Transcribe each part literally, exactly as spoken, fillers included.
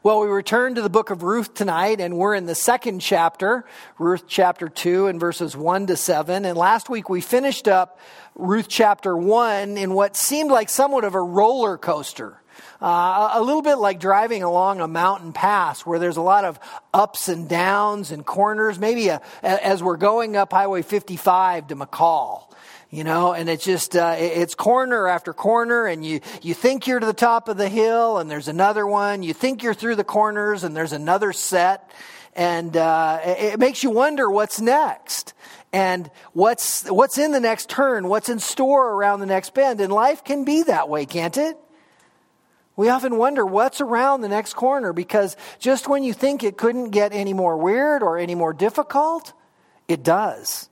Well, we return to the book of Ruth tonight, and we're in the second chapter, Ruth chapter two and verses one to seven. And last week we finished up Ruth chapter one in what seemed like somewhat of a roller coaster. Uh, a little bit like driving along a mountain pass where there's a lot of ups and downs and corners, maybe a, as we're going up Highway fifty-five to McCall. You know, and it's just, uh, it's corner after corner, and you, you think you're to the top of the hill, and there's another one. You think you're through the corners, and there's another set. And uh, it makes you wonder what's next. And what's what's in the next turn, what's in store around the next bend. And life can be that way, can't it? We often wonder what's around the next corner, because just when you think it couldn't get any more weird or any more difficult, it does.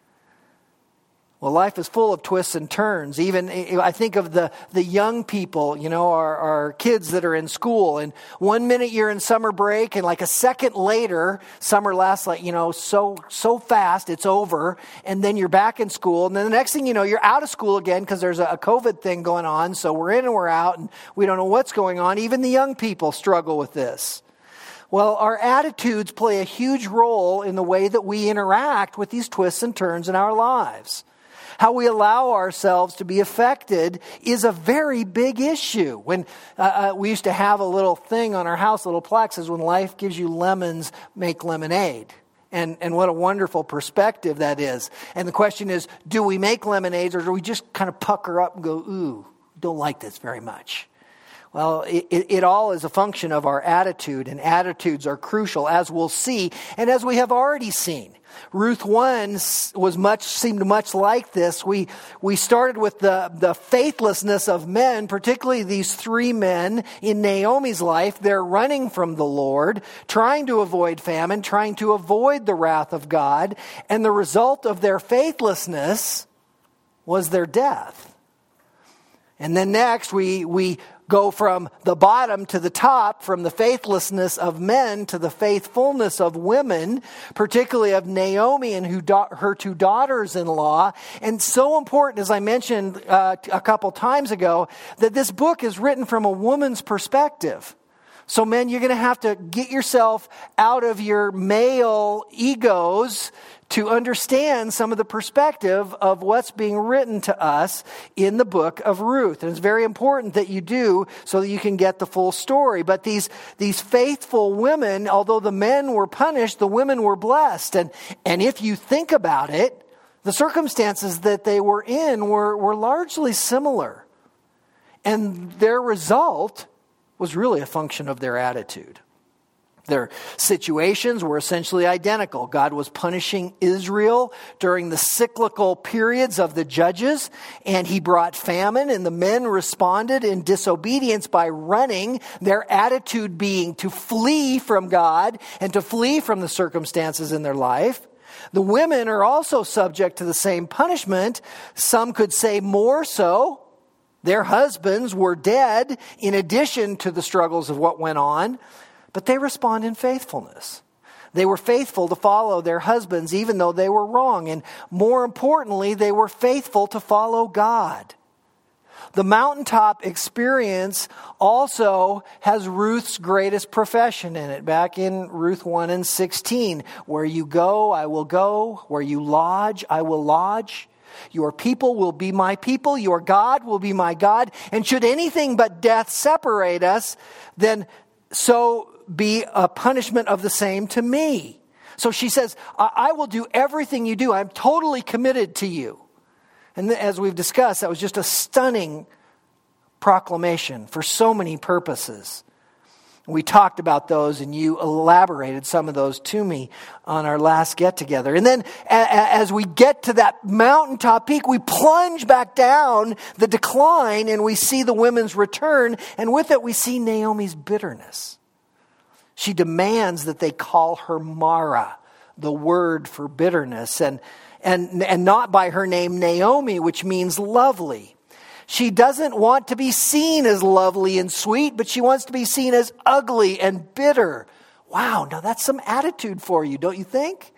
Well, life is full of twists and turns. Even, I think of the, the young people, you know, our, our kids that are in school. And one minute you're in summer break, and like a second later, summer lasts like, you know, so so fast, it's over. And then you're back in school. And then the next thing you know, you're out of school again because there's a, a COVID thing going on. So we're in and we're out, and we don't know what's going on. Even the young people struggle with this. Well, our attitudes play a huge role in the way that we interact with these twists and turns in our lives. How we allow ourselves to be affected is a very big issue. When uh, uh, we used to have a little thing on our house, a little plaque says, when life gives you lemons, make lemonade. And and what a wonderful perspective that is. And the question is, do we make lemonades, or do we just kind of pucker up and go, ooh, don't like this very much? Well, it, it all is a function of our attitude, and attitudes are crucial, as we'll see, and as we have already seen. Ruth one was much seemed much like this. We we started with the, the faithlessness of men, particularly these three men in Naomi's life. They're running from the Lord, trying to avoid famine, trying to avoid the wrath of God, and the result of their faithlessness was their death. And then next we we go from the bottom to the top, from the faithlessness of men to the faithfulness of women, particularly of Naomi and who da- her two daughters-in-law. And so important, as I mentioned uh, a couple times ago, that this book is written from a woman's perspective. So men, you're going to have to get yourself out of your male egos to understand some of the perspective of what's being written to us in the book of Ruth. And it's very important that you do so that you can get the full story. But these, these faithful women, although the men were punished, the women were blessed. And, and if you think about it, the circumstances that they were in were, were largely similar. And their result was really a function of their attitude. Their situations were essentially identical. God was punishing Israel during the cyclical periods of the judges, and he brought famine, and the men responded in disobedience by running, their attitude being to flee from God and to flee from the circumstances in their life. The women are also subject to the same punishment. Some could say more so. Their husbands were dead in addition to the struggles of what went on. But they respond in faithfulness. They were faithful to follow their husbands even though they were wrong. And more importantly, they were faithful to follow God. The mountaintop experience also has Ruth's greatest profession in it. Back in Ruth one and sixteen, where you go, I will go. Where you lodge, I will lodge. Your people will be my people. Your God will be my God. And should anything but death separate us, then so be a punishment of the same to me. So she says, I, I will do everything you do. I'm totally committed to you. And as we've discussed, that was just a stunning proclamation for so many purposes. We talked about those, and you elaborated some of those to me on our last get-together. And then as we get to that mountaintop peak, we plunge back down the decline, and we see the women's return, and with it we see Naomi's bitterness. She demands that they call her Mara, the word for bitterness, and, and, and not by her name Naomi, which means lovely. She doesn't want to be seen as lovely and sweet, but she wants to be seen as ugly and bitter. Wow, now that's some attitude for you, don't you think?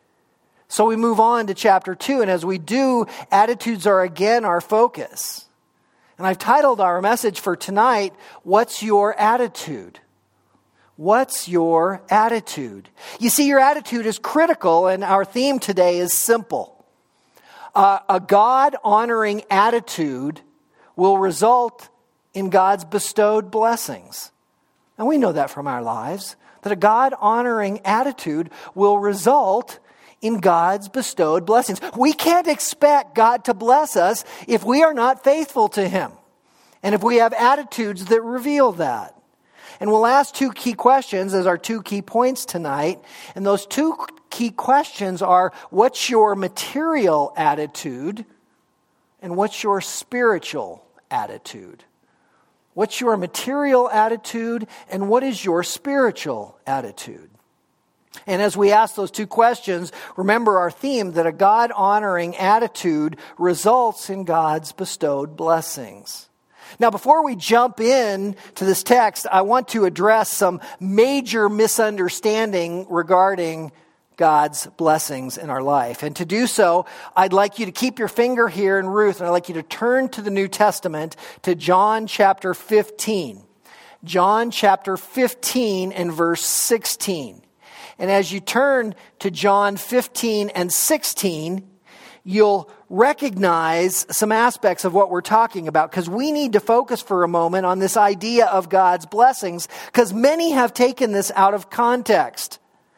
So we move on to chapter two, and as we do, attitudes are again our focus. And I've titled our message for tonight, What's Your Attitude? What's your attitude? You see, your attitude is critical, and our theme today is simple. Uh, a God-honoring attitude will result in God's bestowed blessings. And we know that from our lives, that a God-honoring attitude will result in God's bestowed blessings. We can't expect God to bless us if we are not faithful to Him, and if we have attitudes that reveal that. And we'll ask two key questions as our two key points tonight. And those two key questions are, what's your material attitude? And what's your spiritual attitude? What's your material attitude? And what is your spiritual attitude? And as we ask those two questions, remember our theme that a God-honoring attitude results in God's bestowed blessings. Now, before we jump in to this text, I want to address some major misunderstanding regarding God's blessings in our life. And to do so, I'd like you to keep your finger here in Ruth, and I'd like you to turn to the New Testament, to John chapter fifteen. John chapter fifteen and verse sixteen. And as you turn to John fifteen and sixteen, you'll recognize some aspects of what we're talking about, because we need to focus for a moment on this idea of God's blessings, because many have taken this out of context.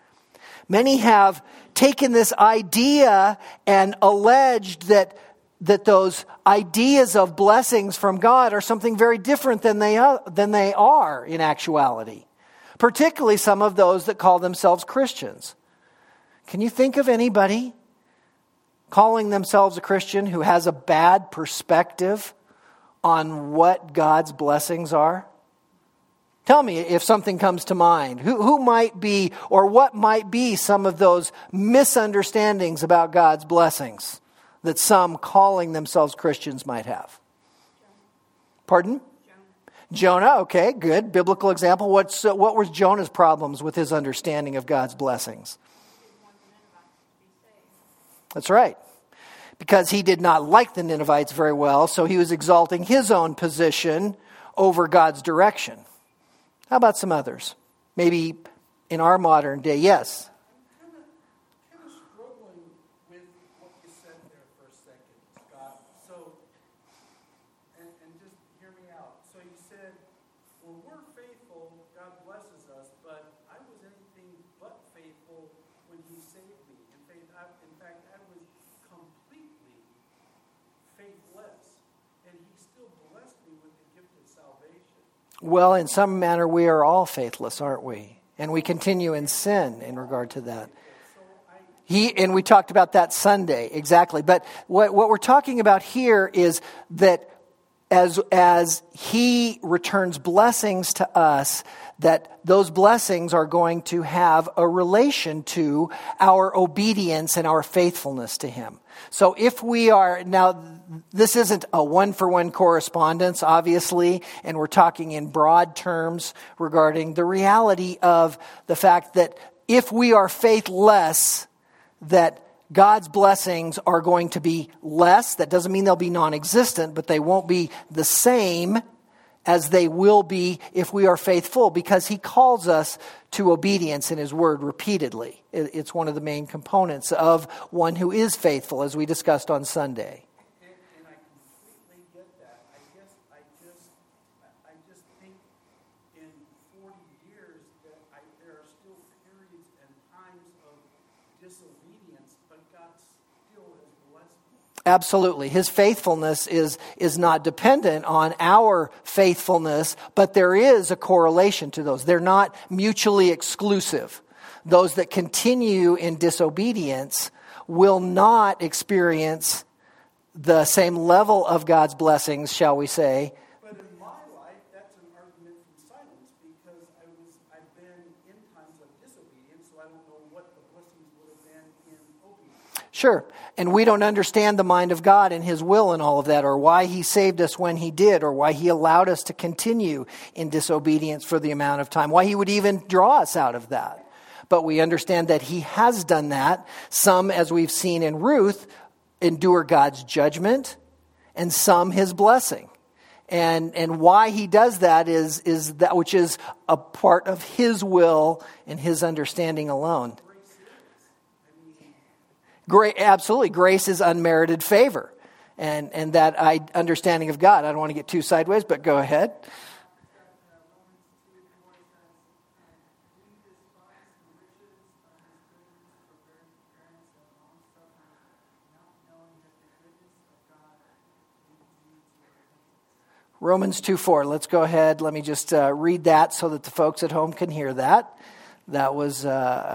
Many have taken this idea and alleged that, that those ideas of blessings from God are something very different than they are, than they are in actuality. Particularly some of those that call themselves Christians. Can you think of anybody calling themselves a Christian who has a bad perspective on what God's blessings are? Tell me if something comes to mind. Who, who might be, or what might be some of those misunderstandings about God's blessings that some calling themselves Christians might have? Pardon? Jonah. Jonah, okay, good. Biblical example. What's, uh, what were Jonah's problems with his understanding of God's blessings? That's right. Because he did not like the Ninevites very well, so he was exalting his own position over God's direction. How about some others? Maybe in our modern day, yes. I'm kind of, kind of struggling with what you said there for a second, Scott. So, and, and just hear me out. So you said, when we're faithful, God blesses us, but I was anything but faithful when He saved me. In fact, I, in fact, I was completely faithless, and He still blessed me with the gift of salvation. Well, in some manner, we are all faithless, aren't we? And we continue in sin in regard to that. He, and we talked about that Sunday, exactly. But what, what we're talking about here is that as, as He returns blessings to us, that those blessings are going to have a relation to our obedience and our faithfulness to Him. So if we are, now this isn't a one-for-one correspondence, obviously, and we're talking in broad terms regarding the reality of the fact that if we are faithless, that God's blessings are going to be less. That doesn't mean they'll be non-existent, but they won't be the same as they will be if we are faithful, because He calls us to obedience in His Word repeatedly. It's one of the main components of one who is faithful, as we discussed on Sunday. And, and I completely get that. I guess I just, I just think in forty years that I, there are still periods and times of disobedience, but God still has blessed me. Absolutely. His faithfulness is, is not dependent on our faithfulness, but there is a correlation to those. They're not mutually exclusive. Those that continue in disobedience will not experience the same level of God's blessings, shall we say. But in my life, that's an argument from silence, because I was, I've been in times of disobedience, so I don't know what the blessings would have been in obedience. Sure. And we don't understand the mind of God and His will and all of that, or why He saved us when He did, or why He allowed us to continue in disobedience for the amount of time, why He would even draw us out of that. But we understand that He has done that. Some, as we've seen in Ruth, endure God's judgment, and some His blessing. And and why he does that is, is that which is a part of his will and his understanding alone. Great, absolutely. Grace is unmerited favor. And and that I, understanding of God. I don't want to get too sideways, but go ahead. Romans two four. Let's go ahead. Let me just uh, read that so that the folks at home can hear that. That was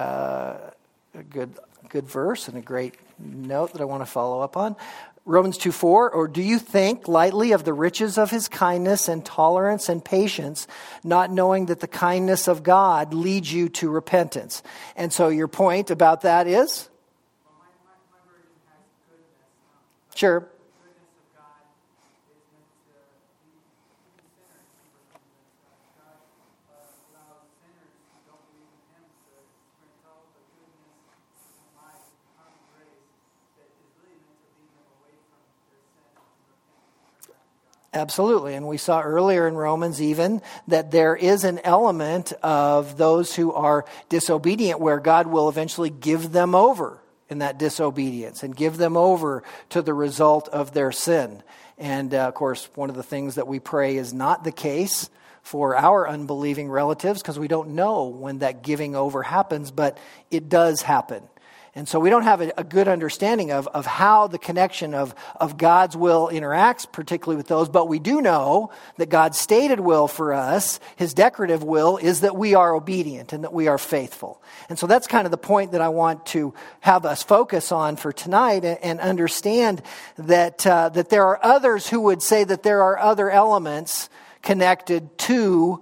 uh, uh, a good good verse and a great note that I want to follow up on. Romans two four, or do you think lightly of the riches of his kindness and tolerance and patience, not knowing that the kindness of God leads you to repentance? And so your point about that is? Well, my, my, my version has goodness. Sure. The goodness of God is meant to be sinners to repentance. God uh, allows sinners who don't believe in him to experience all the goodness and life and common grace that is really meant to lead them away from their sin and to repent and turn back to God. Absolutely. And we saw earlier in Romans even that there is an element of those who are disobedient where God will eventually give them over in that disobedience and give them over to the result of their sin. And uh, of course, one of the things that we pray is not the case for our unbelieving relatives because we don't know when that giving over happens, but it does happen. And so we don't have a, a good understanding of, of how the connection of, of God's will interacts, particularly with those. But we do know that God's stated will for us, his decorative will, is that we are obedient and that we are faithful. And so that's kind of the point that I want to have us focus on for tonight and, and understand that uh, that there are others who would say that there are other elements connected to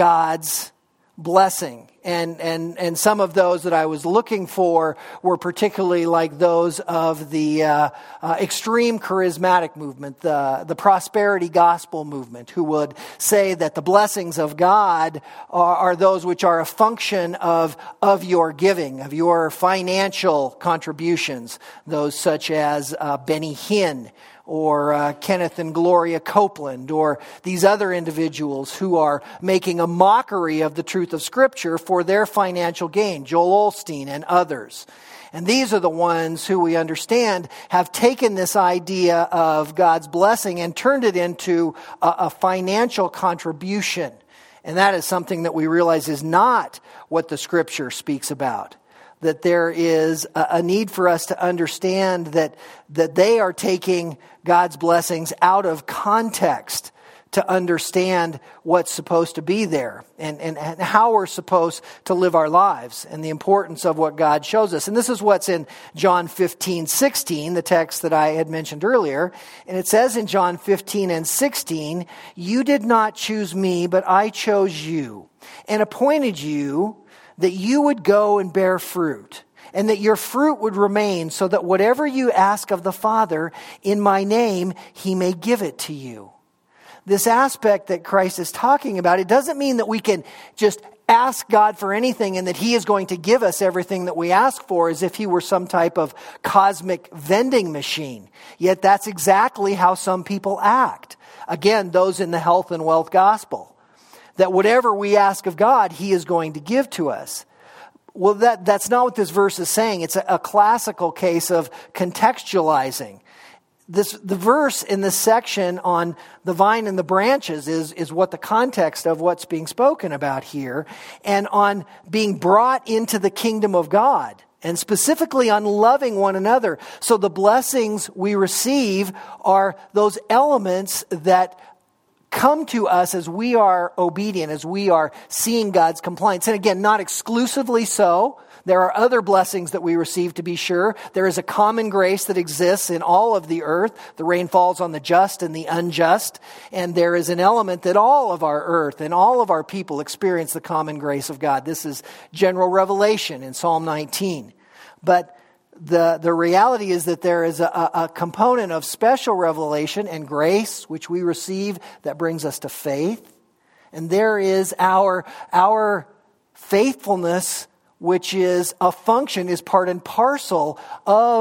God's blessing. And, and and some of those that I was looking for were particularly like those of the uh, uh, extreme charismatic movement, the, the prosperity gospel movement, who would say that the blessings of God are, are those which are a function of, of your giving, of your financial contributions, those such as uh, Benny Hinn, or uh, Kenneth and Gloria Copeland, or these other individuals who are making a mockery of the truth of Scripture for their financial gain, Joel Osteen and others. And these are the ones who we understand have taken this idea of God's blessing and turned it into a, a financial contribution. And that is something that we realize is not what the Scripture speaks about. That there is a need for us to understand that, that they are taking God's blessings out of context to understand what's supposed to be there and, and, and how we're supposed to live our lives and the importance of what God shows us. And this is what's in John fifteen sixteen, the text that I had mentioned earlier. And it says in John fifteen and sixteen, "You did not choose me, but I chose you and appointed you that you would go and bear fruit, and that your fruit would remain, so that whatever you ask of the Father in my name, he may give it to you." This aspect that Christ is talking about, it doesn't mean that we can just ask God for anything and that he is going to give us everything that we ask for as if he were some type of cosmic vending machine. Yet that's exactly how some people act. Again, those in the health and wealth gospel. That whatever we ask of God, he is going to give to us. Well, that, that's not what this verse is saying. It's a, a classical case of contextualizing. This, the verse in this section on the vine and the branches is, is what the context of what's being spoken about here. And on being brought into the kingdom of God. And specifically on loving one another. So the blessings we receive are those elements that come to us as we are obedient, as we are seeing God's compliance. And again, not exclusively so. There are other blessings that we receive, to be sure. There is a common grace that exists in all of the earth. The rain falls on the just and the unjust. And there is an element that all of our earth and all of our people experience the common grace of God. This is general revelation in Psalm nineteen. But The, the reality is that there is a, a component of special revelation and grace which we receive that brings us to faith. And there is our, our faithfulness, which is a function, is part and parcel of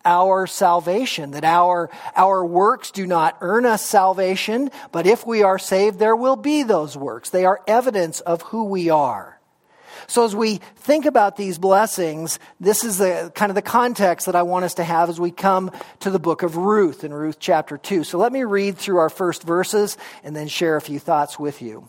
our salvation, that our, our works do not earn us salvation, but if we are saved, there will be those works. They are evidence of who we are. So as we think about these blessings, this is the kind of the context that I want us to have as we come to the book of Ruth in Ruth chapter two. So let me read through our first verses and then share a few thoughts with you.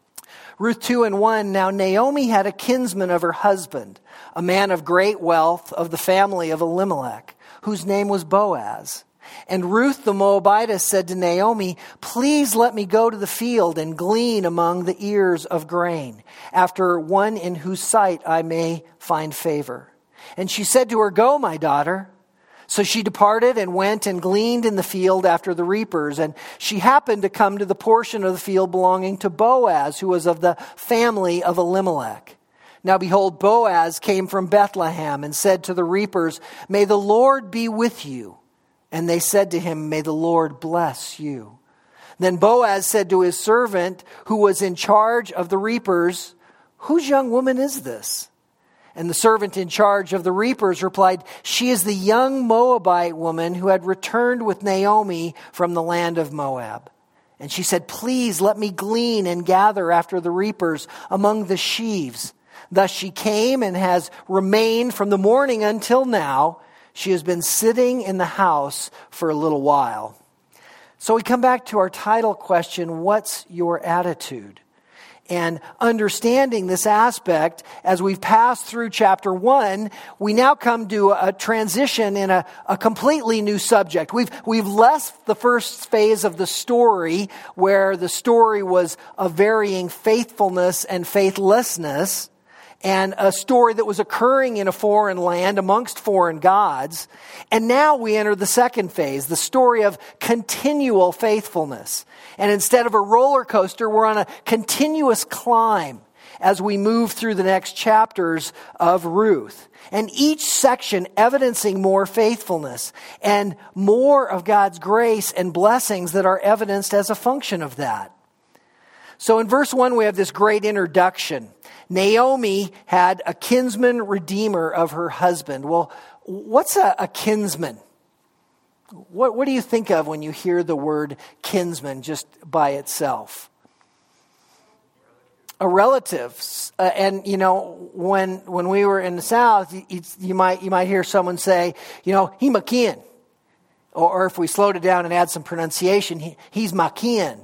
Ruth two and one, now Naomi had a kinsman of her husband, a man of great wealth of the family of Elimelech, whose name was Boaz. And Ruth the Moabitess said to Naomi, please let me go to the field and glean among the ears of grain, after one in whose sight I may find favor. And she said to her, go, my daughter. So she departed and went and gleaned in the field after the reapers. And she happened to come to the portion of the field belonging to Boaz, who was of the family of Elimelech. Now behold, Boaz came from Bethlehem and said to the reapers, may the Lord be with you. And they said to him, may the Lord bless you. Then Boaz said to his servant who was in charge of the reapers, whose young woman is this? And the servant in charge of the reapers replied, she is the young Moabite woman who had returned with Naomi from the land of Moab. And she said, please let me glean and gather after the reapers among the sheaves. Thus she came and has remained from the morning until now. She has been sitting in the house for a little while. So we come back to our title question, what's your attitude? And understanding this aspect, as we've passed through chapter one, we now come to a transition in a, a completely new subject. We've, we've left the first phase of the story, where the story was of varying faithfulness and faithlessness, and a story that was occurring in a foreign land amongst foreign gods. And now we enter the second phase, the story of continual faithfulness. And instead of a roller coaster, we're on a continuous climb as we move through the next chapters of Ruth. And each section evidencing more faithfulness and more of God's grace and blessings that are evidenced as a function of that. So in verse one, we have this great introduction. Naomi had a kinsman redeemer of her husband. Well, what's a, a kinsman? What, what do you think of when you hear the word kinsman just by itself? A relative. Uh, and, you know, when when we were in the South, you, you might you might hear someone say, you know, he my kin. Or, or if we slowed it down and add some pronunciation, he, he's my kin.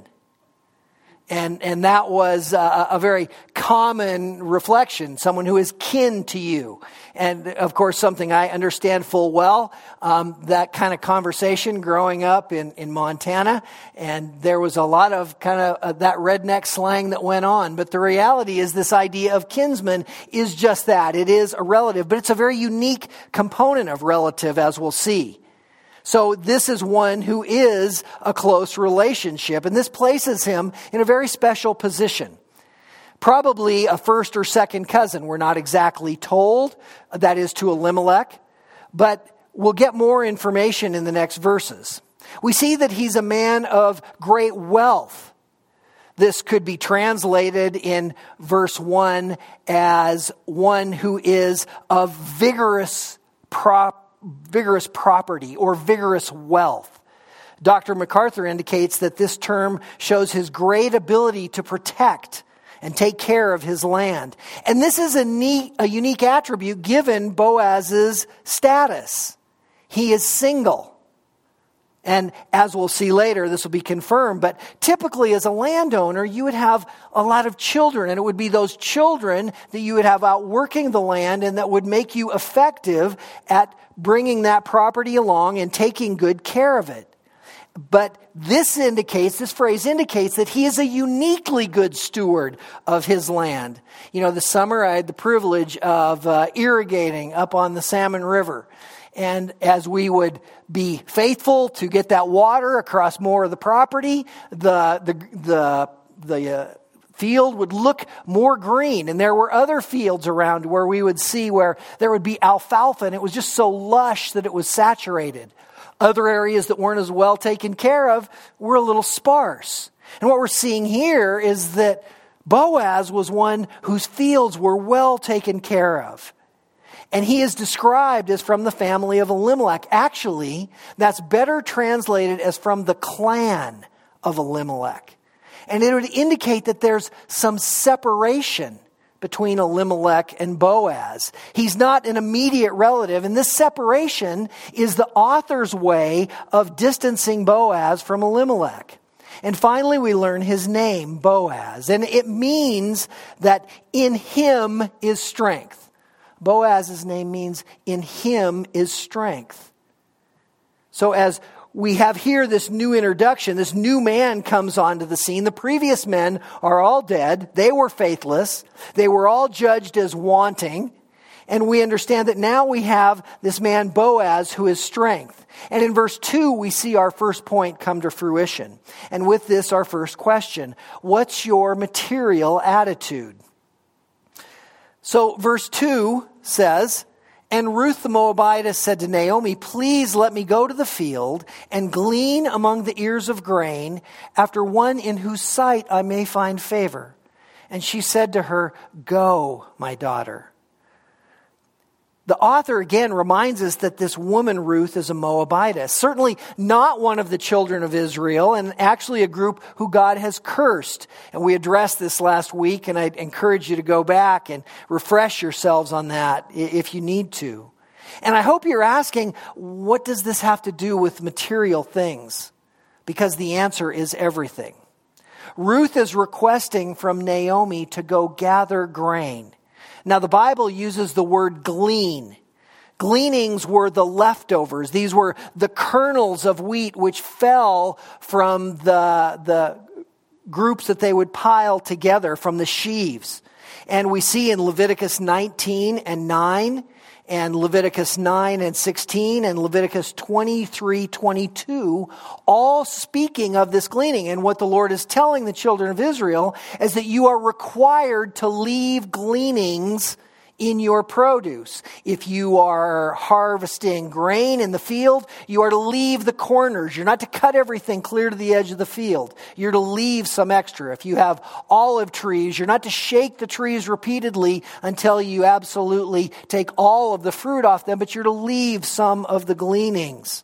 And and that was a, a very common reflection, someone who is kin to you. And of course, something I understand full well, um, that kind of conversation growing up in, in Montana. And there was a lot of kind of uh, that redneck slang that went on. But the reality is this idea of kinsman is just that. It is a relative, but it's a very unique component of relative, as we'll see. So this is one who is a close relationship, and this places him in a very special position. Probably a first or second cousin. We're not exactly told. That is to Elimelech, but we'll get more information in the next verses. We see that he's a man of great wealth. This could be translated in verse one as one who is of vigorous property. vigorous property or vigorous wealth. Doctor MacArthur indicates that this term shows his great ability to protect and take care of his land. And this is a, neat, a unique attribute given Boaz's status. He is single. And as we'll see later, this will be confirmed, but typically as a landowner, you would have a lot of children, and it would be those children that you would have out working the land and that would make you effective at bringing that property along and taking good care of it. But this indicates, this phrase indicates that he is a uniquely good steward of his land. You know, this summer I had the privilege of uh, irrigating up on the Salmon River. And as we would be faithful to get that water across more of the property, the the the the uh, field would look more green. And there were other fields around where we would see where there would be alfalfa, and it was just so lush that it was saturated. Other areas that weren't as well taken care of were a little sparse. And what we're seeing here is that Boaz was one whose fields were well taken care of. And he is described as from the family of Elimelech. Actually, that's better translated as from the clan of Elimelech. And it would indicate that there's some separation between Elimelech and Boaz. He's not an immediate relative, and this separation is the author's way of distancing Boaz from Elimelech. And finally, we learn his name, Boaz, and it means that in him is strength. Boaz's name means in him is strength. So as we have here this new introduction, this new man comes onto the scene. The previous men are all dead. They were faithless. They were all judged as wanting. And we understand that now we have this man Boaz who is strength. And in verse two, we see our first point come to fruition. And with this, our first question: what's your material attitude? So verse two says, "And Ruth the Moabitess said to Naomi, 'Please let me go to the field and glean among the ears of grain after one in whose sight I may find favor.' And she said to her, 'Go, my daughter.'" The author again reminds us that this woman, Ruth, is a Moabitess. Certainly not one of the children of Israel, and actually a group who God has cursed. And we addressed this last week, and I encourage you to go back and refresh yourselves on that if you need to. And I hope you're asking, what does this have to do with material things? Because the answer is everything. Ruth is requesting from Naomi to go gather grain. Now, the Bible uses the word glean. Gleanings were the leftovers. These were the kernels of wheat which fell from the, the groups that they would pile together from the sheaves. And we see in Leviticus nineteen and nine, and Leviticus nine and sixteen, and Leviticus twenty-three twenty-two, all speaking of this gleaning. And what the Lord is telling the children of Israel is that you are required to leave gleanings in your produce. If you are harvesting grain in the field, you are to leave the corners. You're not to cut everything clear to the edge of the field. You're to leave some extra. If you have olive trees, you're not to shake the trees repeatedly until you absolutely take all of the fruit off them, but you're to leave some of the gleanings.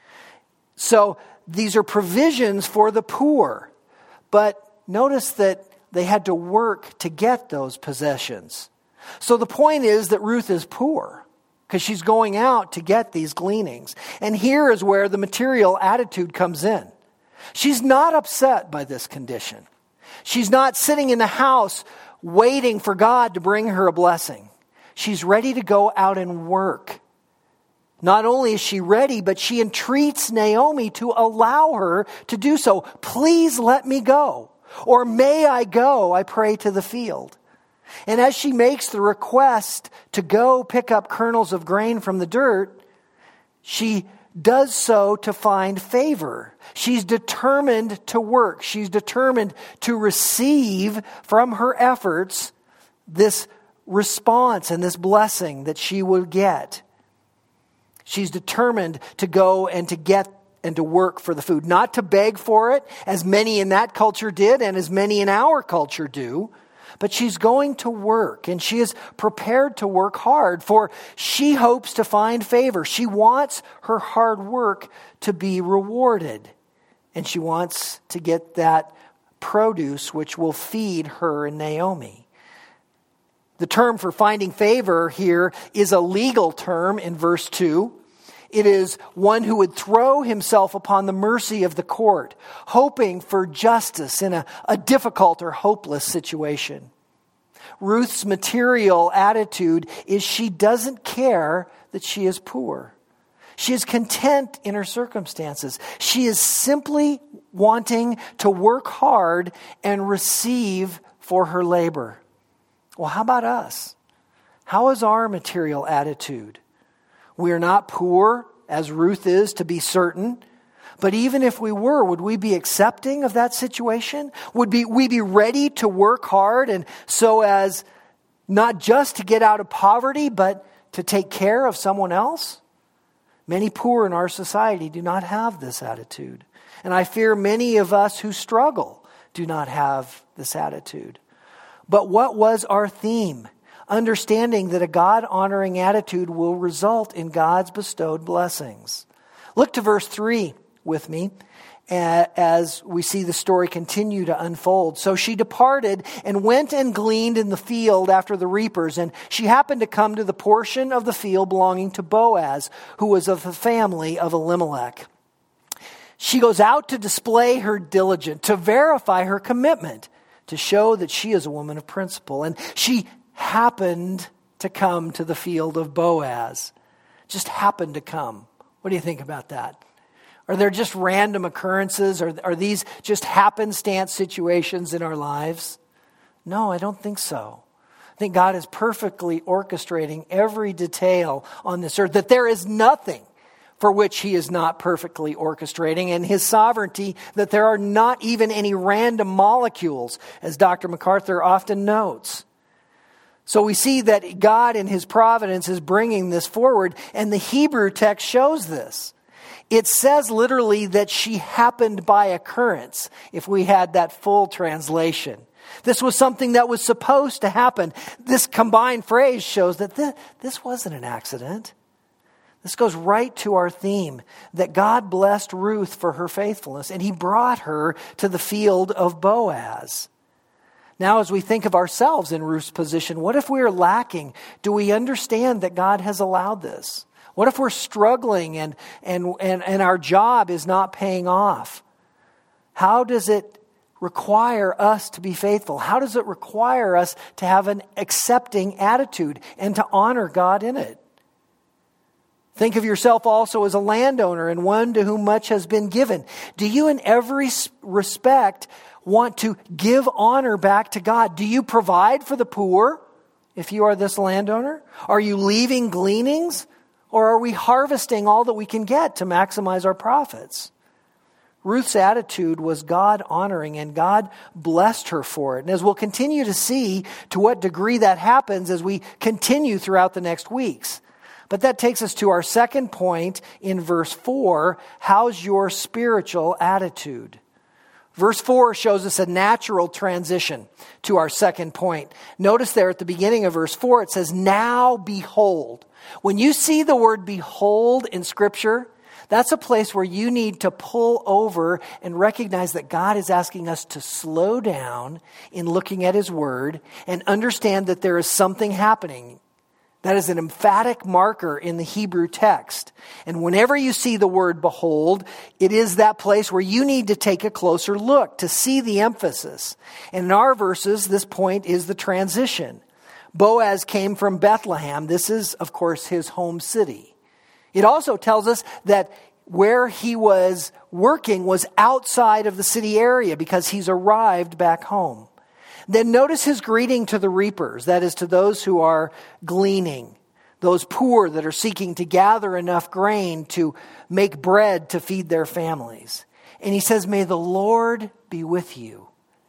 So these are provisions for the poor. But notice that they had to work to get those possessions. So the point is that Ruth is poor because she's going out to get these gleanings. And here is where the material attitude comes in. She's not upset by this condition. She's not sitting in the house waiting for God to bring her a blessing. She's ready to go out and work. Not only is she ready, but she entreats Naomi to allow her to do so. "Please let me go. Or may I go, I pray, to the field." And as she makes the request to go pick up kernels of grain from the dirt, she does so to find favor. She's determined to work. She's determined to receive from her efforts this response and this blessing that she will get. She's determined to go and to get and to work for the food, not to beg for it, as many in that culture did and as many in our culture do. But she's going to work, and she is prepared to work hard, for she hopes to find favor. She wants her hard work to be rewarded, and she wants to get that produce which will feed her and Naomi. The term for finding favor here is a legal term in verse two. It is one who would throw himself upon the mercy of the court, hoping for justice in a, a difficult or hopeless situation. Ruth's material attitude is she doesn't care that she is poor. She is content in her circumstances. She is simply wanting to work hard and receive for her labor. Well, how about us? How is our material attitude? We are not poor, as Ruth is, to be certain. But even if we were, would we be accepting of that situation? Would be, we be ready to work hard, and so as not just to get out of poverty, but to take care of someone else? Many poor in our society do not have this attitude. And I fear many of us who struggle do not have this attitude. But what was our theme? understanding that a God-honoring attitude will result in God's bestowed blessings. Look to verse three with me as we see the story continue to unfold. So she departed and went and gleaned in the field after the reapers, and she happened to come to the portion of the field belonging to Boaz, who was of the family of Elimelech. She goes out to display her diligence, to verify her commitment, to show that she is a woman of principle. And she happened to come to the field of Boaz. Just happened to come. What do you think about that? Are there just random occurrences? Are, are these just happenstance situations in our lives? No, I don't think so. I think God is perfectly orchestrating every detail on this earth, that there is nothing for which he is not perfectly orchestrating, and his sovereignty, that there are not even any random molecules, as Doctor MacArthur often notes. So we see that God in his providence is bringing this forward, and the Hebrew text shows this. It says literally that she happened by occurrence, if we had that full translation. This was something that was supposed to happen. This combined phrase shows that this, this wasn't an accident. This goes right to our theme, that God blessed Ruth for her faithfulness, and he brought her to the field of Boaz. Now, as we think of ourselves in Ruth's position, what if we are lacking? Do we understand that God has allowed this? What if we're struggling and, and, and, and our job is not paying off? How does it require us to be faithful? How does it require us to have an accepting attitude and to honor God in it? Think of yourself also as a landowner and one to whom much has been given. Do you in every respect want to give honor back to God? Do you provide for the poor if you are this landowner? Are you leaving gleanings? Or are we harvesting all that we can get to maximize our profits? Ruth's attitude was God-honoring, and God blessed her for it. And as we'll continue to see to what degree that happens as we continue throughout the next weeks. But that takes us to our second point in verse four. How's your spiritual attitude? Verse four shows us a natural transition to our second point. Notice there at the beginning of verse four, it says, now behold. When you see the word behold in Scripture, that's a place where you need to pull over and recognize that God is asking us to slow down in looking at his word and understand that there is something happening. That is an emphatic marker in the Hebrew text. And whenever you see the word behold, it is that place where you need to take a closer look to see the emphasis. And in our verses, this point is the transition. Boaz came from Bethlehem. This is, of course, his home city. It also tells us that where he was working was outside of the city area because he's arrived back home. Then notice his greeting to the reapers, that is to those who are gleaning, those poor that are seeking to gather enough grain to make bread to feed their families. And he says, may the Lord be with you.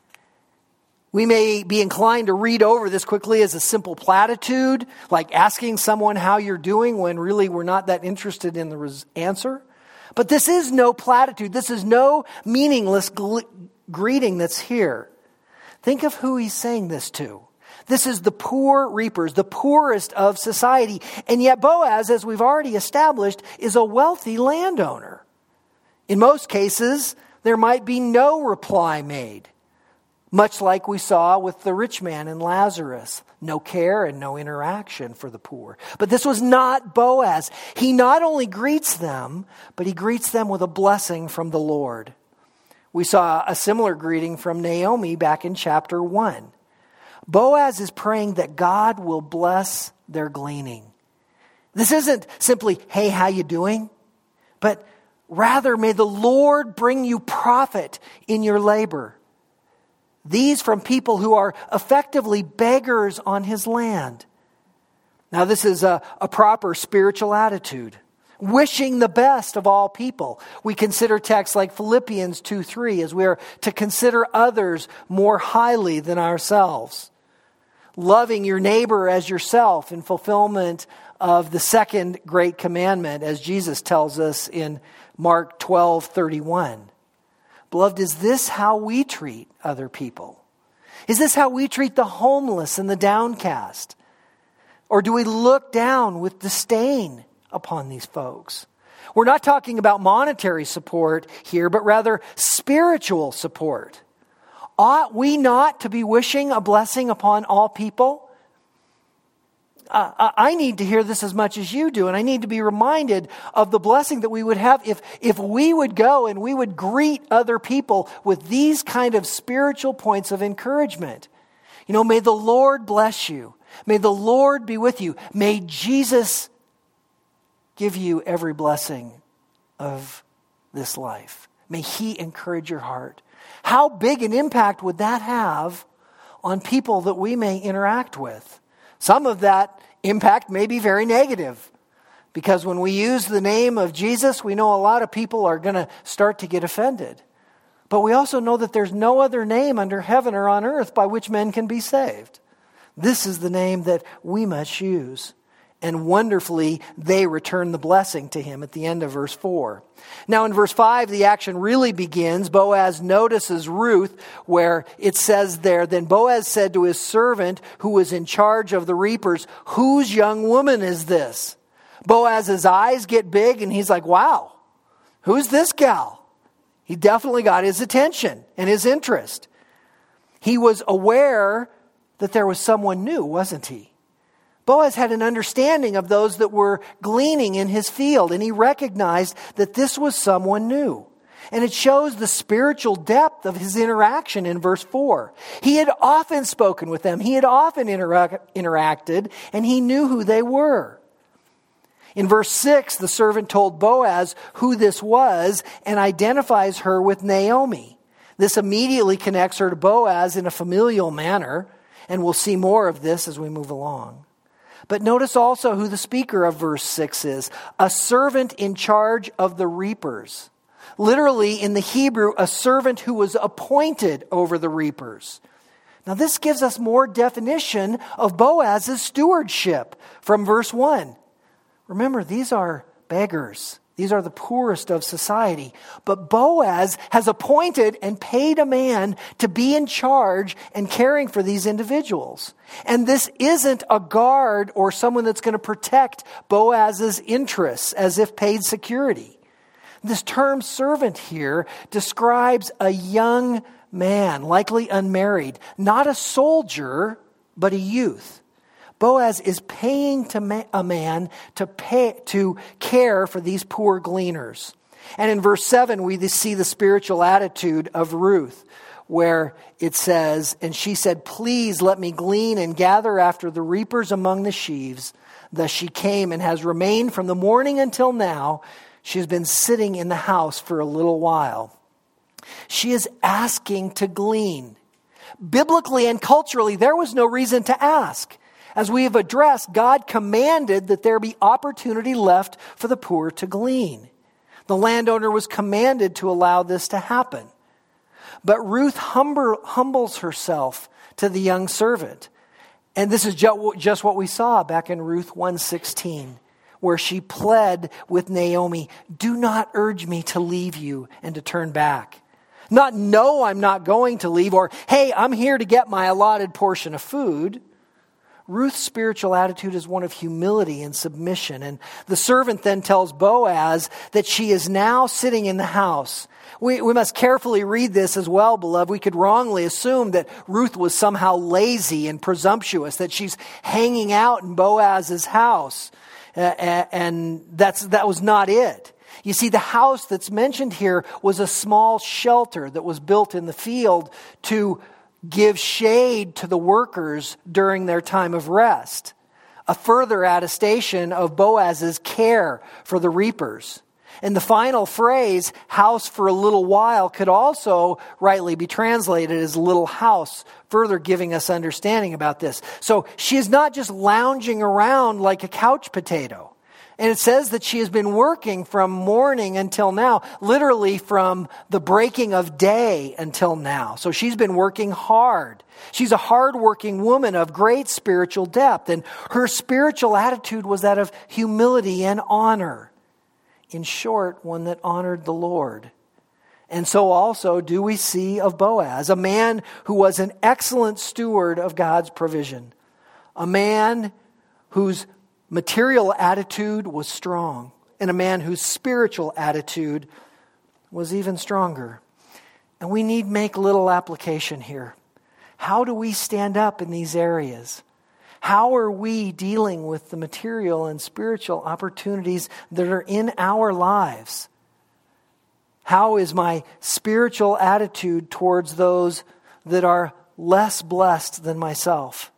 We may be inclined to read over this quickly as a simple platitude, like asking someone how you're doing when really we're not that interested in the res- answer. But this is no platitude. This is no meaningless gl- greeting that's here. Think of who he's saying this to. This is the poor reapers, the poorest of society. And yet Boaz, as we've already established, is a wealthy landowner. In most cases, there might be no reply made. Much like we saw with the rich man and Lazarus. No care and no interaction for the poor. But this was not Boaz. He not only greets them, but he greets them with a blessing from the Lord. We saw a similar greeting from Naomi back in chapter one. Boaz is praying that God will bless their gleaning. This isn't simply, hey, how you doing? But rather, may the Lord bring you profit in your labor. These from people who are effectively beggars on his land. Now, this is a, a proper spiritual attitude. Wishing the best of all people. We consider texts like Philippians two three as we are to consider others more highly than ourselves. Loving your neighbor as yourself in fulfillment of the second great commandment, as Jesus tells us in Mark twelve thirty-one. Beloved, is this how we treat other people? Is this how we treat the homeless and the downcast? Or do we look down with disdain upon these folks? We're not talking about monetary support here, but rather spiritual support. Ought we not to be wishing a blessing upon all people? Uh, I need to hear this as much as you do, and I need to be reminded of the blessing that we would have if, if we would go and we would greet other people with these kind of spiritual points of encouragement. You know, may the Lord bless you. May the Lord be with you. May Jesus give you every blessing of this life. May He encourage your heart. How big an impact would that have on people that we may interact with? Some of that impact may be very negative, because when we use the name of Jesus, we know a lot of people are going to start to get offended. But we also know that there's no other name under heaven or on earth by which men can be saved. This is the name that we must use. And wonderfully, they return the blessing to him at the end of verse four. Now in verse five, the action really begins. Boaz notices Ruth, where it says there, then Boaz said to his servant who was in charge of the reapers, whose young woman is this? Boaz's eyes get big and he's like, wow, who's this gal? He definitely got his attention and his interest. He was aware that there was someone new, wasn't he? Boaz had an understanding of those that were gleaning in his field, and he recognized that this was someone new. And it shows the spiritual depth of his interaction in verse four. He had often spoken with them. He had often interac- interacted, and he knew who they were. In verse six, the servant told Boaz who this was and identifies her with Naomi. This immediately connects her to Boaz in a familial manner, and we'll see more of this as we move along. But notice also who the speaker of verse six is. A servant in charge of the reapers. Literally, in the Hebrew, a servant who was appointed over the reapers. Now this gives us more definition of Boaz's stewardship from verse one. Remember, these are beggars. These are the poorest of society. But Boaz has appointed and paid a man to be in charge and caring for these individuals. And this isn't a guard or someone that's going to protect Boaz's interests as if paid security. This term servant here describes a young man, likely unmarried, not a soldier, but a youth. Boaz is paying to ma- a man to pay to care for these poor gleaners. And in verse seven, we see the spiritual attitude of Ruth, where it says, and she said, please let me glean and gather after the reapers among the sheaves. Thus she came and has remained from the morning until now. She has been sitting in the house for a little while. She is asking to glean. Biblically and culturally, there was no reason to ask. As we have addressed, God commanded that there be opportunity left for the poor to glean. The landowner was commanded to allow this to happen. But Ruth humble, humbles herself to the young servant. And this is just what we saw back in Ruth one sixteen, where she pled with Naomi, do not urge me to leave you and to turn back. Not, no, I'm not going to leave, or, hey, I'm here to get my allotted portion of food. Ruth's spiritual attitude is one of humility and submission. And the servant then tells Boaz that she is now sitting in the house. We, we must carefully read this as well, beloved. We could wrongly assume that Ruth was somehow lazy and presumptuous, that she's hanging out in Boaz's house. Uh, and that's that was not it. You see, the house that's mentioned here was a small shelter that was built in the field to give shade to the workers during their time of rest. A further attestation of Boaz's care for the reapers. And the final phrase, house for a little while, could also rightly be translated as little house, further giving us understanding about this. So she is not just lounging around like a couch potato. And it says that she has been working from morning until now, literally from the breaking of day until now. So she's been working hard. She's a hardworking woman of great spiritual depth. And her spiritual attitude was that of humility and honor. In short, one that honored the Lord. And so also do we see of Boaz, a man who was an excellent steward of God's provision. A man whose material attitude was strong and a man whose spiritual attitude was even stronger. And we need make little application here. How do we stand up in these areas? How are we dealing with the material and spiritual opportunities that are in our lives? How is my spiritual attitude towards those that are less blessed than myself?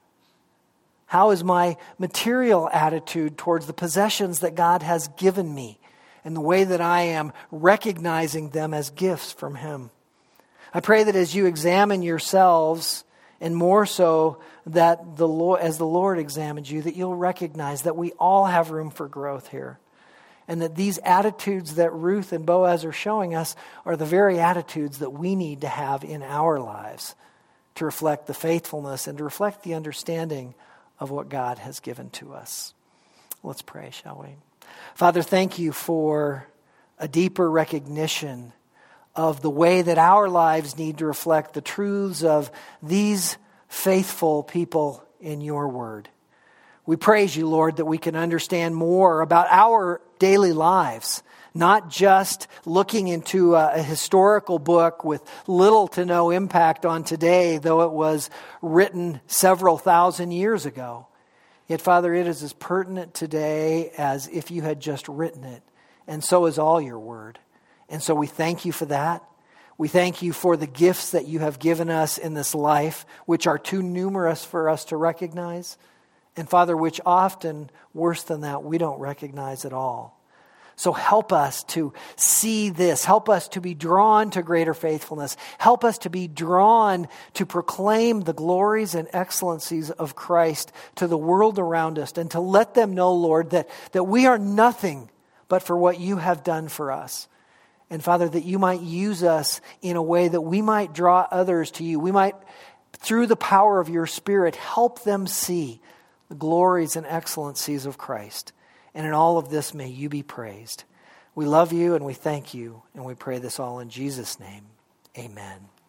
How is my material attitude towards the possessions that God has given me and the way that I am recognizing them as gifts from Him? I pray that as you examine yourselves, and more so that the Lord, as the Lord examines you, that you'll recognize that we all have room for growth here. And that these attitudes that Ruth and Boaz are showing us are the very attitudes that we need to have in our lives to reflect the faithfulness and to reflect the understanding of what God has given to us. Let's pray, shall we? Father, thank you for a deeper recognition of the way that our lives need to reflect the truths of these faithful people in your word. We praise you, Lord, that we can understand more about our daily lives, not just looking into a, a historical book with little to no impact on today, though it was written several thousand years ago. Yet, Father, it is as pertinent today as if you had just written it, and so is all your word. And so we thank you for that. We thank you for the gifts that you have given us in this life, which are too numerous for us to recognize. And Father, which often, worse than that, we don't recognize at all. So help us to see this. Help us to be drawn to greater faithfulness. Help us to be drawn to proclaim the glories and excellencies of Christ to the world around us, and to let them know, Lord, that, that we are nothing but for what you have done for us. And Father, that you might use us in a way that we might draw others to you. We might, through the power of your Spirit, help them see the glories and excellencies of Christ. And in all of this, may you be praised. We love you and we thank you, and we pray this all in Jesus' name. Amen.